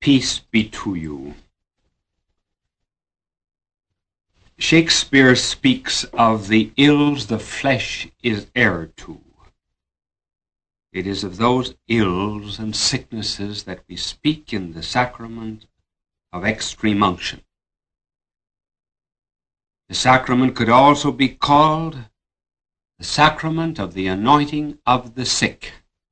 Peace be to you. Shakespeare speaks of the ills the flesh is heir to. It is of those ills and sicknesses that we speak in the sacrament of extreme unction. The sacrament could also be called the sacrament of the anointing of the sick.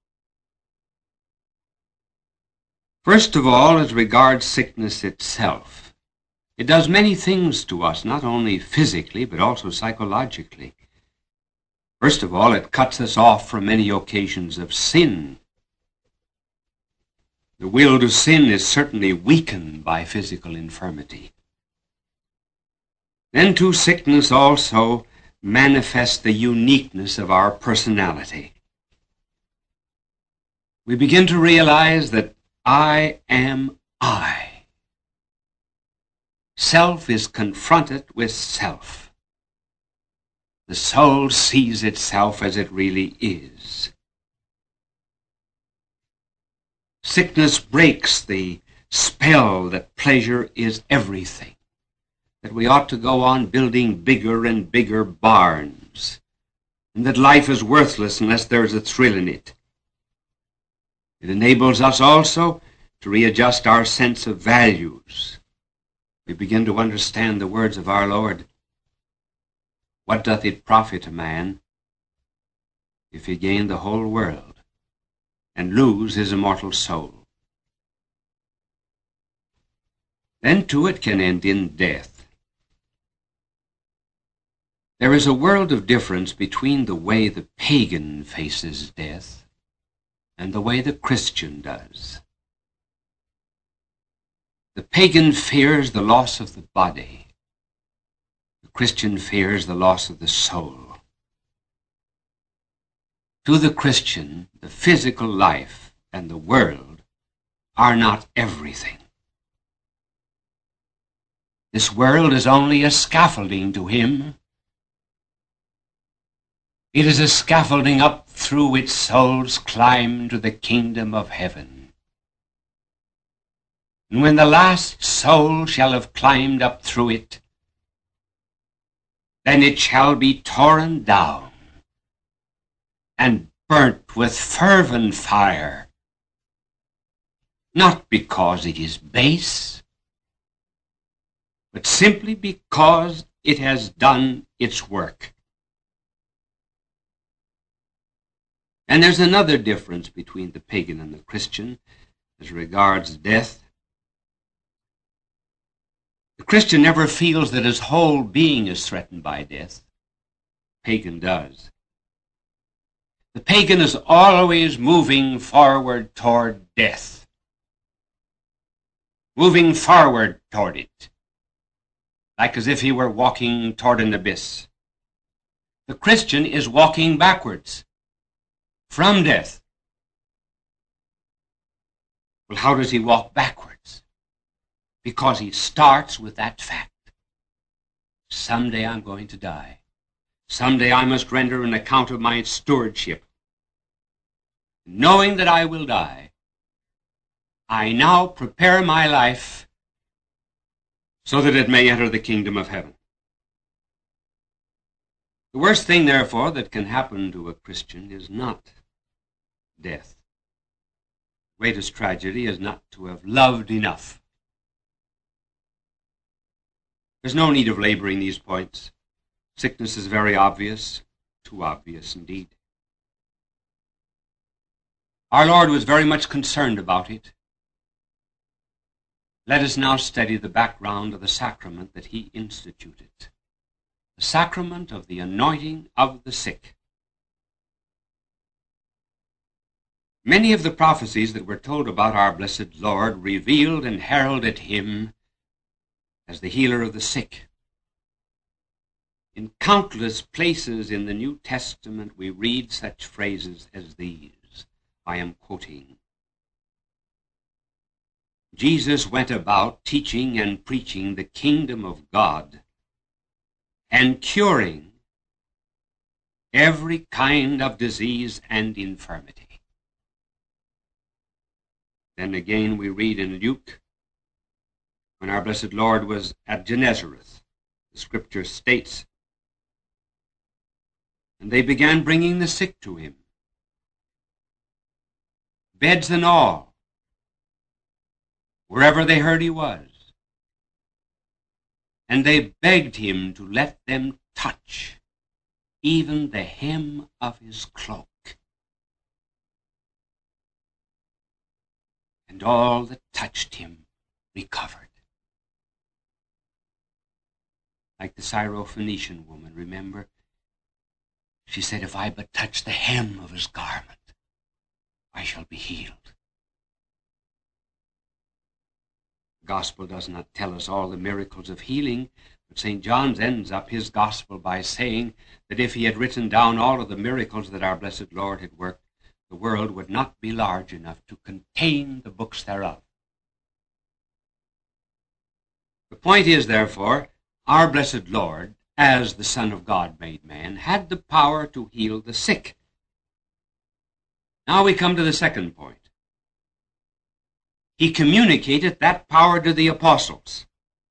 First of all, as regards sickness itself, it does many things to us, not only physically, but also psychologically. First of all, it cuts us off from many occasions of sin. The will to sin is certainly weakened by physical infirmity. Then, too, sickness also manifests the uniqueness of our personality. We begin to realize that I am I. Self is confronted with self. The soul sees itself as it really is. Sickness breaks the spell that pleasure is everything, that we ought to go on building bigger and bigger barns, and that life is worthless unless there is a thrill in it. It enables us also to readjust our sense of values. We begin to understand the words of our Lord. What doth it profit a man if he gain the whole world and lose his immortal soul? Then too it can end in death. There is a world of difference between the way the pagan faces death and the way the Christian does. The pagan fears the loss of the body. The Christian fears the loss of the soul. To the Christian, the physical life and the world are not everything. This world is only a scaffolding to him. It is a scaffolding up through which souls climb to the kingdom of heaven. And when the last soul shall have climbed up through it, then it shall be torn down and burnt with fervent fire, not because it is base, but simply because it has done its work. And there's another difference between the pagan and the Christian as regards death. The Christian never feels that his whole being is threatened by death. The pagan does. The pagan is always moving forward toward death, moving forward toward it, like as if he were walking toward an abyss. The Christian is walking backwards from death. Well, how does he walk backwards? Because he starts with that fact. Someday I'm going to die. Someday I must render an account of my stewardship. Knowing that I will die, I now prepare my life so that it may enter the kingdom of heaven. The worst thing, therefore, that can happen to a Christian is not death. The greatest tragedy is not to have loved enough. There's no need of laboring these points. Sickness is very obvious, too obvious indeed. Our Lord was very much concerned about it. Let us now study the background of the sacrament that he instituted, the sacrament of the anointing of the sick. Many of the prophecies that were told about our blessed Lord revealed and heralded him as the healer of the sick. In countless places in the New Testament we read such phrases as these. I am quoting. Jesus went about teaching and preaching the kingdom of God and curing every kind of disease and infirmity. Then again we read in Luke when our blessed Lord was at Gennesareth, the scripture states, and they began bringing the sick to him, beds and all, wherever they heard he was. And they begged him to let them touch even the hem of his cloak. And all that touched him recovered. Like the Syrophoenician woman, remember? She said, if I but touch the hem of his garment, I shall be healed. The gospel does not tell us all the miracles of healing, but St. John ends up his gospel by saying that if he had written down all of the miracles that our blessed Lord had worked, the world would not be large enough to contain the books thereof. The point is, therefore, our blessed Lord, as the Son of God made man, had the power to heal the sick. Now we come to the second point. He communicated that power to the apostles.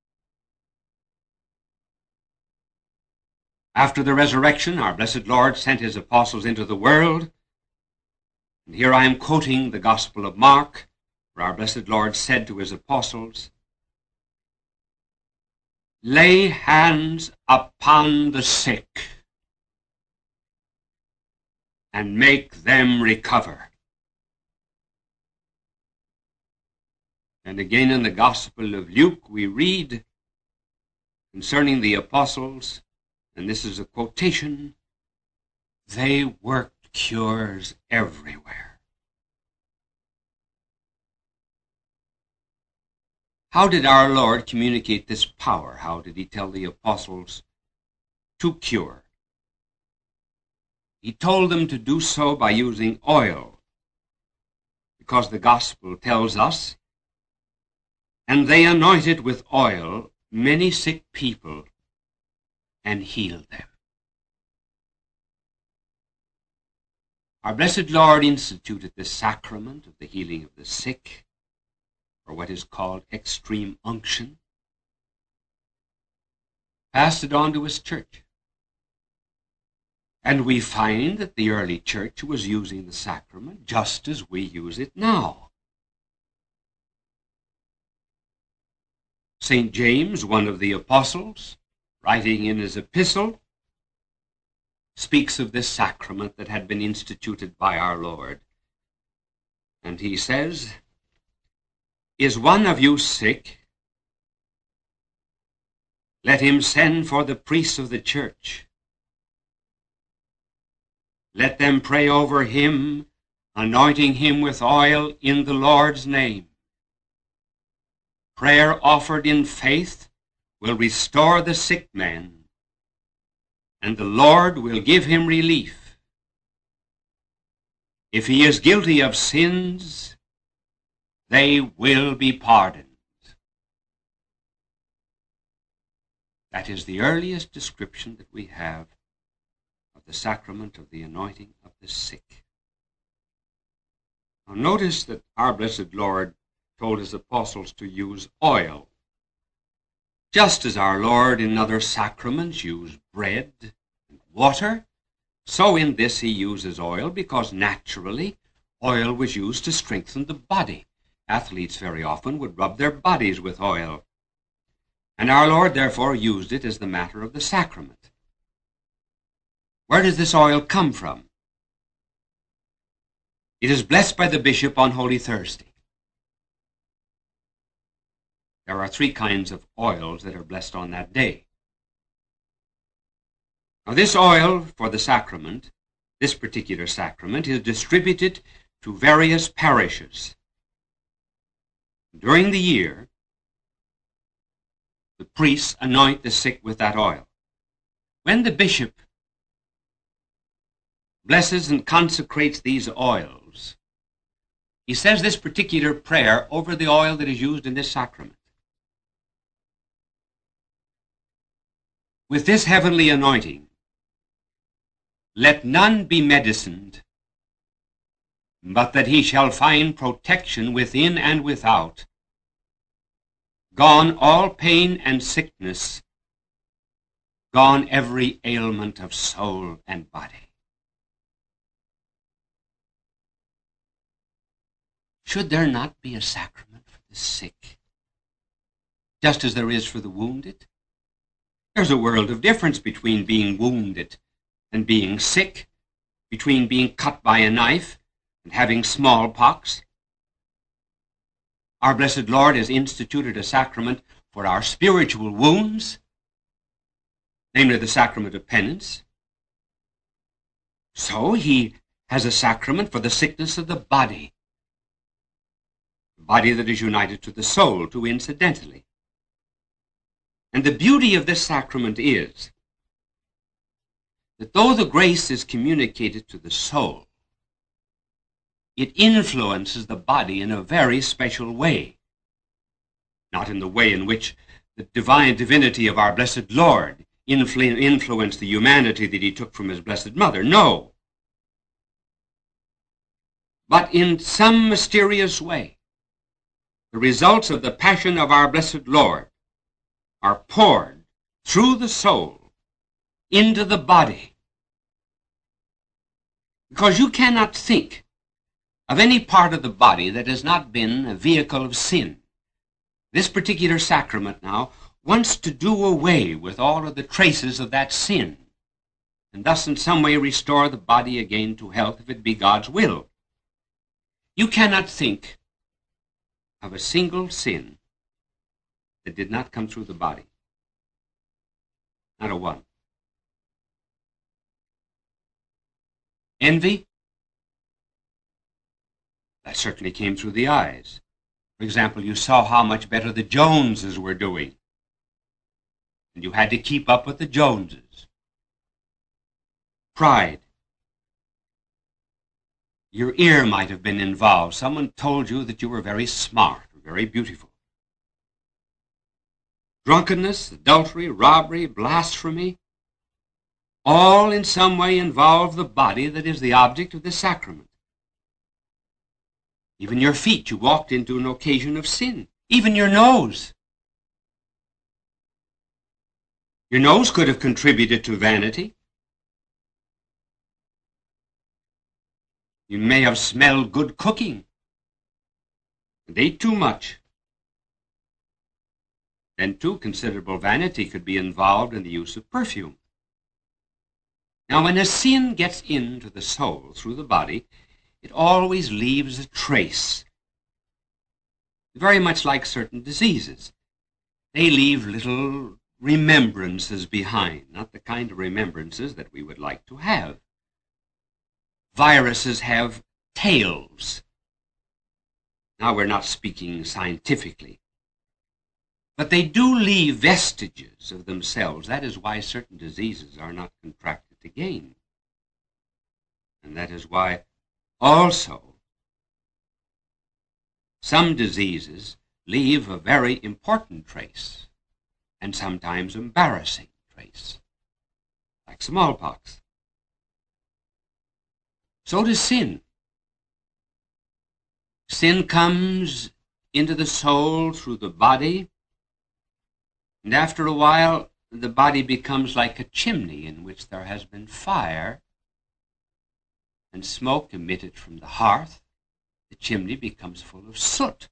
After the resurrection, our blessed Lord sent his apostles into the world. And here I am quoting the Gospel of Mark, where our blessed Lord said to his apostles, lay hands upon the sick and make them recover. And again in the Gospel of Luke we read concerning the apostles, and this is a quotation, they worked cures everywhere. How did our Lord communicate this power? How did he tell the apostles to cure? He told them to do so by using oil, because the gospel tells us, and they anointed with oil many sick people and healed them. Our blessed Lord instituted the sacrament of the healing of the sick, or what is called extreme unction, passed it on to his church. And we find that the early church was using the sacrament just as we use it now. St. James, one of the apostles, writing in his epistle, speaks of this sacrament that had been instituted by our Lord. And he says, is one of you sick? Let him send for the priests of the church. Let them pray over him, anointing him with oil in the Lord's name. Prayer offered in faith will restore the sick man, and the Lord will give him relief. If he is guilty of sins, they will be pardoned. That is the earliest description that we have of the sacrament of the anointing of the sick. Now notice that our blessed Lord told his apostles to use oil, just as our Lord in other sacraments used bread and water. So in this he uses oil, because naturally oil was used to strengthen the body. Athletes very often would rub their bodies with oil. And our Lord therefore used it as the matter of the sacrament. Where does this oil come from? It is blessed by the bishop on Holy Thursday. There are 3 kinds of oils that are blessed on that day. Now this oil for the sacrament, this particular sacrament, is distributed to various parishes. During the year, the priests anoint the sick with that oil. When the bishop blesses and consecrates these oils, he says this particular prayer over the oil that is used in this sacrament. With this heavenly anointing, let none be medicined, but that he shall find protection within and without, Gone all pain and sickness, gone every ailment of soul and body. Should there not be a sacrament for the sick, just as there is for the wounded? There's a world of difference between being wounded and being sick, between being cut by a knife and having smallpox. Our blessed Lord has instituted a sacrament for our spiritual wounds, namely the sacrament of penance. So he has a sacrament for the sickness of the body that is united to the soul, too incidentally. And the beauty of this sacrament is that though the grace is communicated to the soul, it influences the body in a very special way. Not in the way in which the divine divinity of our blessed Lord influenced the humanity that he took from his blessed mother. No. But in some mysterious way, the results of the passion of our blessed Lord are poured through the soul into the body. Because you cannot think of any part of the body that has not been a vehicle of sin. This particular sacrament now wants to do away with all of the traces of that sin, and thus in some way restore the body again to health if it be God's will. You cannot think of a single sin that did not come through the body. Not a one. Envy? That certainly came through the eyes. For example, you saw how much better the Joneses were doing, and you had to keep up with the Joneses. Pride. Your ear might have been involved. Someone told you that you were very smart or very beautiful. Drunkenness, adultery, robbery, blasphemy, all in some way involve the body that is the object of the sacrament. Even your feet, you walked into an occasion of sin. Even your nose. Your nose could have contributed to vanity. You may have smelled good cooking and ate too much. Then, too, considerable vanity could be involved in the use of perfume. Now, when a sin gets into the soul through the body, it always leaves a trace. Very much like certain diseases. They leave little remembrances behind, not the kind of remembrances that we would like to have. Viruses have tails. Now, we're not speaking scientifically, but they do leave vestiges of themselves. That is why certain diseases are not contracted again. And that is why also some diseases leave a very important trace, and sometimes embarrassing trace, like smallpox. So does sin. Sin comes into the soul through the body, and after a while the body becomes like a chimney in which there has been fire and smoke emitted from the hearth. The chimney becomes full of soot.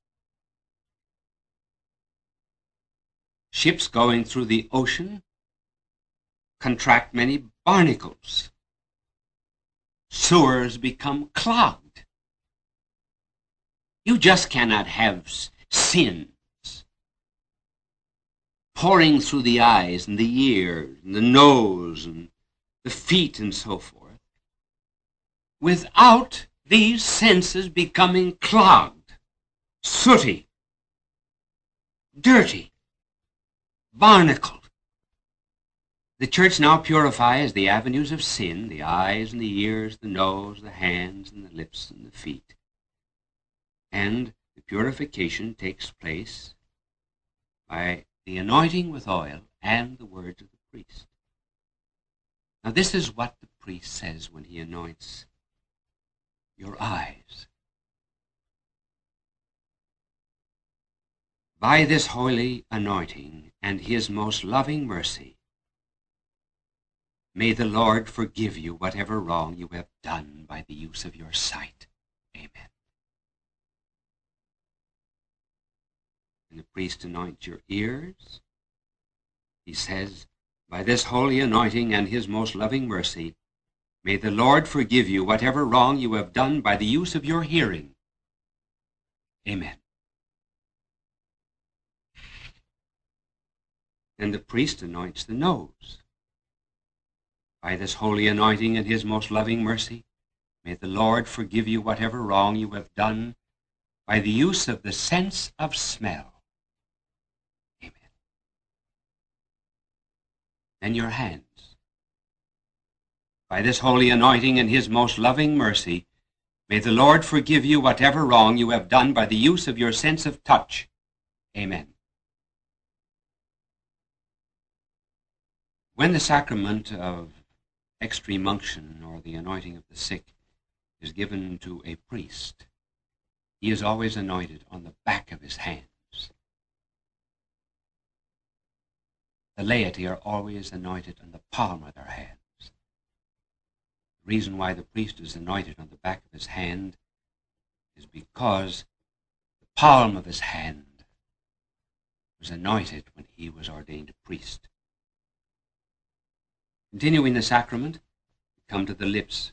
Ships going through the ocean contract many barnacles. Sewers become clogged. You just cannot have sins pouring through the eyes and the ears and the nose and the feet and so forth without these senses becoming clogged, sooty, dirty, barnacled. The church now purifies the avenues of sin, the eyes and the ears, the nose, the hands and the lips and the feet. And the purification takes place by the anointing with oil and the words of the priest. Now this is what the priest says when he anoints your eyes. By this holy anointing and his most loving mercy, may the Lord forgive you whatever wrong you have done by the use of your sight. Amen. And the priest anoints your ears. He says, by this holy anointing and his most loving mercy, may the Lord forgive you whatever wrong you have done by the use of your hearing. Amen. And the priest anoints the nose. By this holy anointing and his most loving mercy, may the Lord forgive you whatever wrong you have done by the use of the sense of smell. Amen. And your hands. By this holy anointing and his most loving mercy, may the Lord forgive you whatever wrong you have done by the use of your sense of touch. Amen. When the sacrament of extreme unction, or the anointing of the sick, is given to a priest, he is always anointed on the back of his hands. The laity are always anointed on the palm of their hands. The reason why the priest is anointed on the back of his hand is because the palm of his hand was anointed when he was ordained a priest. Continuing the sacrament, we come to the lips.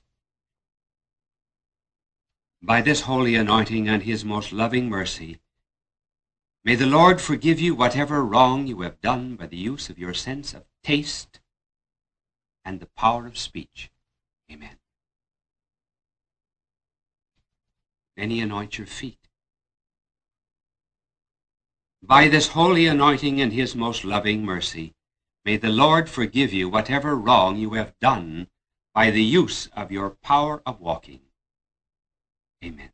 By this holy anointing and his most loving mercy, may the Lord forgive you whatever wrong you have done by the use of your sense of taste and the power of speech. Amen. Then he anoints your feet. By this holy anointing and his most loving mercy, may the Lord forgive you whatever wrong you have done by the use of your power of walking. Amen.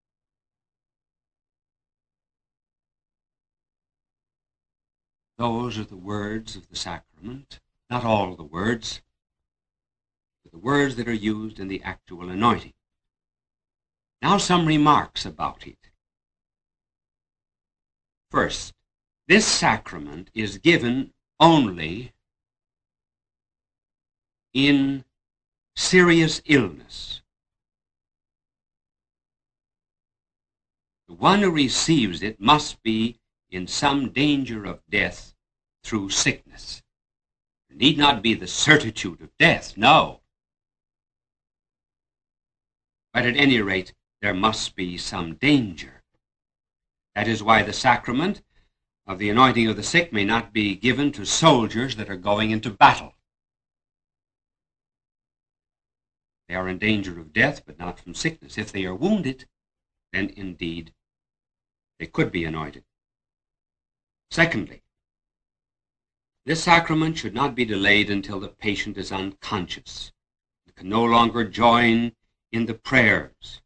Those are the words of the sacrament, not all the words, but the words that are used in the actual anointing. Now some remarks about it. First, this sacrament is given only in serious illness. The one who receives it must be in some danger of death through sickness. It need not be the certitude of death, no. But at any rate, there must be some danger. That is why the sacrament of the anointing of the sick may not be given to soldiers that are going into battle. They are in danger of death, but not from sickness. If they are wounded, then indeed they could be anointed. Secondly, this sacrament should not be delayed until the patient is unconscious and can no longer join in the prayers.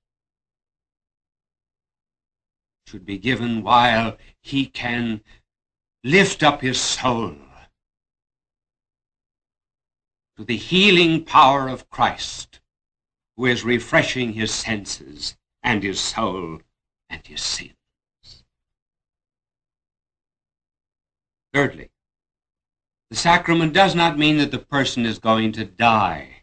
It should be given while he can lift up his soul to the healing power of Christ, who is refreshing his senses and his soul and his sins. Thirdly, the sacrament does not mean that the person is going to die.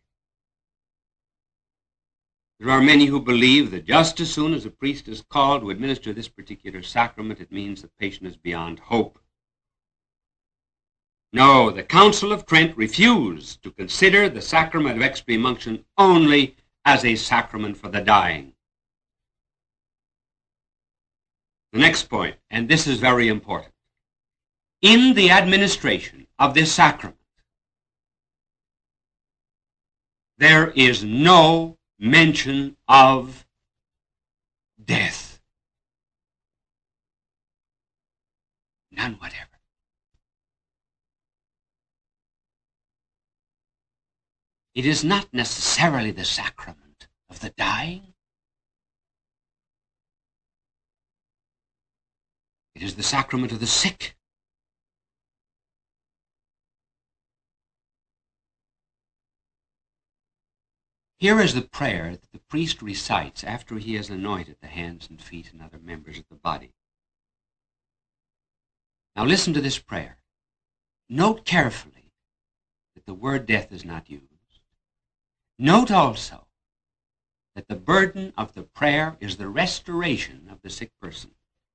There are many who believe that just as soon as a priest is called to administer this particular sacrament, it means the patient is beyond hope. No, the Council of Trent refused to consider the sacrament of extreme unction only as a sacrament for the dying. The next point, and this is very important. In the administration of this sacrament, there is no mention of death. None whatever. It is not necessarily the sacrament of the dying. It is the sacrament of the sick. Here is the prayer that the priest recites after he has anointed the hands and feet and other members of the body. Now listen to this prayer. Note carefully that the word death is not used. Note also that the burden of the prayer is the restoration of the sick person.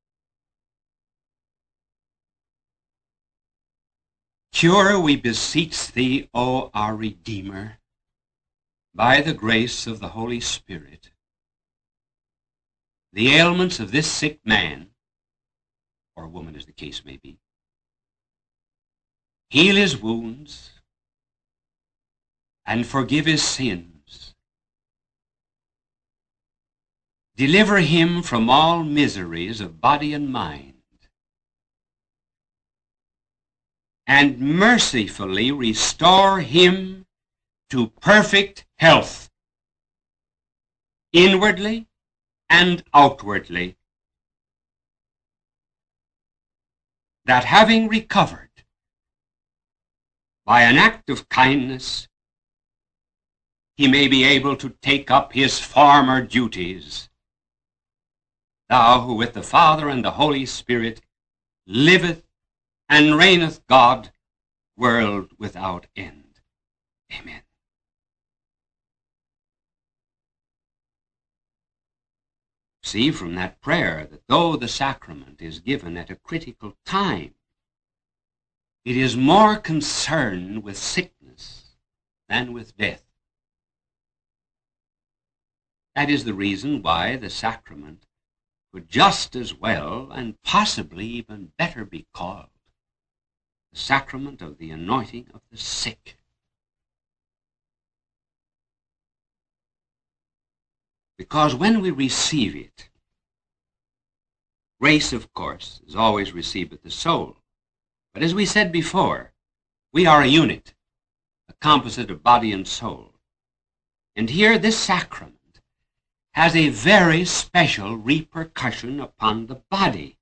Cure, we beseech thee, O our Redeemer, by the grace of the Holy Spirit, the ailments of this sick man, or woman as the case may be. Heal his wounds and forgive his sins. Deliver him from all miseries of body and mind, and mercifully restore him to perfect health, inwardly and outwardly, that having recovered by an act of kindness, he may be able to take up his former duties. Thou who with the Father and the Holy Spirit liveth and reigneth God, world without end. Amen. See from that prayer that though the sacrament is given at a critical time, it is more concerned with sickness than with death. That is the reason why the sacrament could just as well and possibly even better be called the sacrament of the anointing of the sick. Because when we receive it, grace, of course, is always received with the soul. But as we said before, we are a unit, a composite of body and soul. And here this sacrament has a very special repercussion upon the body.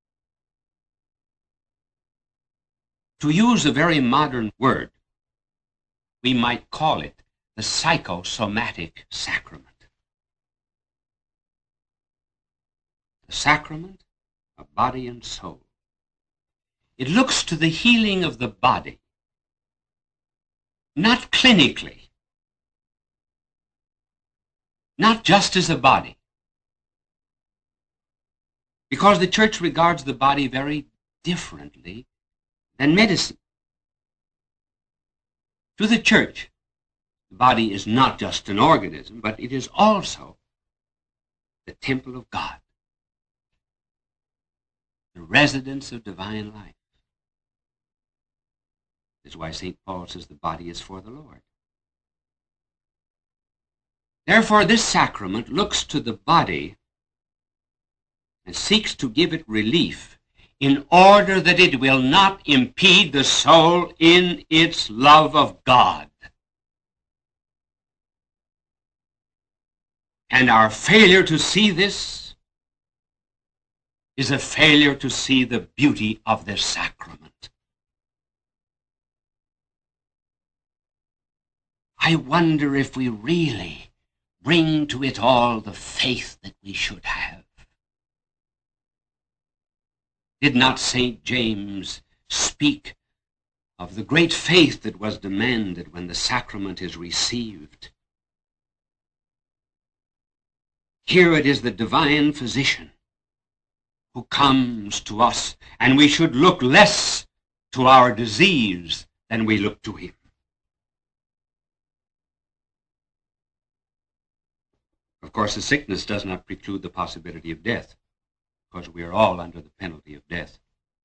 To use a very modern word, we might call it the psychosomatic sacrament. The sacrament of body and soul. It looks to the healing of the body, not clinically, not just as a body, because the church regards the body very differently than medicine. To the church, the body is not just an organism, but it is also the temple of God, the residence of divine life. That's why St. Paul says the body is for the Lord. Therefore, this sacrament looks to the body and seeks to give it relief in order that it will not impede the soul in its love of God. And our failure to see this is a failure to see the beauty of this sacrament. I wonder if we really bring to it all the faith that we should have. Did not St. James speak of the great faith that was demanded when the sacrament is received? Here it is the divine physician who comes to us, and we should look less to our disease than we look to him. Of course, the sickness does not preclude the possibility of death, because we are all under the penalty of death.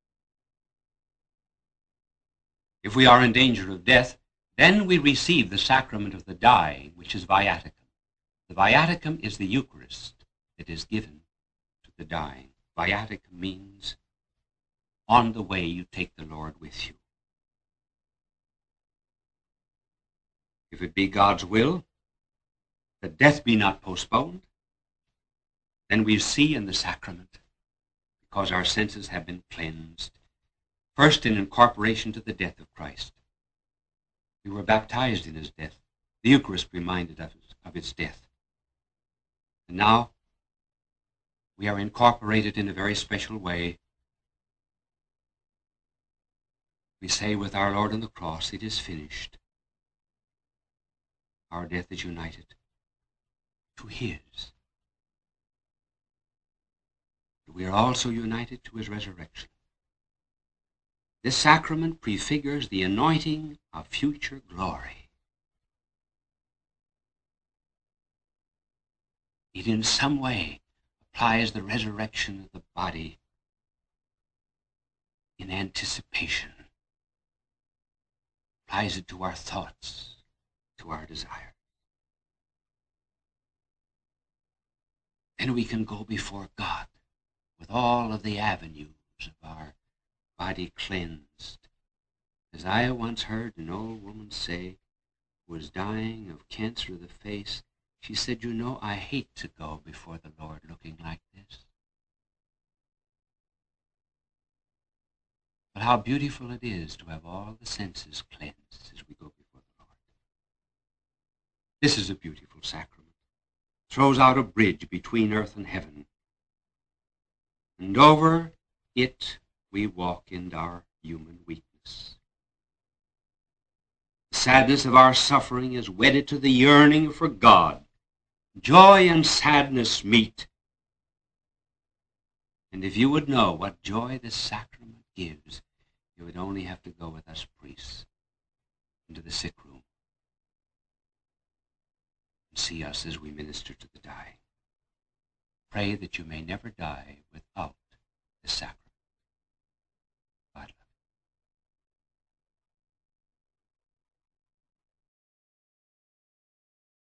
If we are in danger of death, then we receive the sacrament of the dying, which is viaticum. The viaticum is the Eucharist that is given to the dying. Viaticum means on the way you take the Lord with you. If it be God's will that death be not postponed, then we see in the sacrament, because our senses have been cleansed, first in incorporation to the death of Christ. We were baptized in his death. The Eucharist reminded us of its death. And now we are incorporated in a very special way We say with our Lord on the cross, it is finished. Our death is united to his. But we are also united to his resurrection. This sacrament prefigures the anointing of future glory. It in some way applies the resurrection of the body in anticipation, applies it to our thoughts, to our desires. Then we can go before God with all of the avenues of our body cleansed. As I once heard an old woman say, who was dying of cancer of the face, she said, "You know, I hate to go before the Lord looking like this. But how beautiful it is to have all the senses cleansed as we go before the Lord." This is a beautiful sacrament. It throws out a bridge between earth and heaven. And over it we walk in our human weakness. The sadness of our suffering is wedded to the yearning for God. Joy and sadness meet. And if you would know what joy this sacrament gives, you would only have to go with us priests into the sick room and see us as we minister to the dying. Pray that you may never die without the sacrament.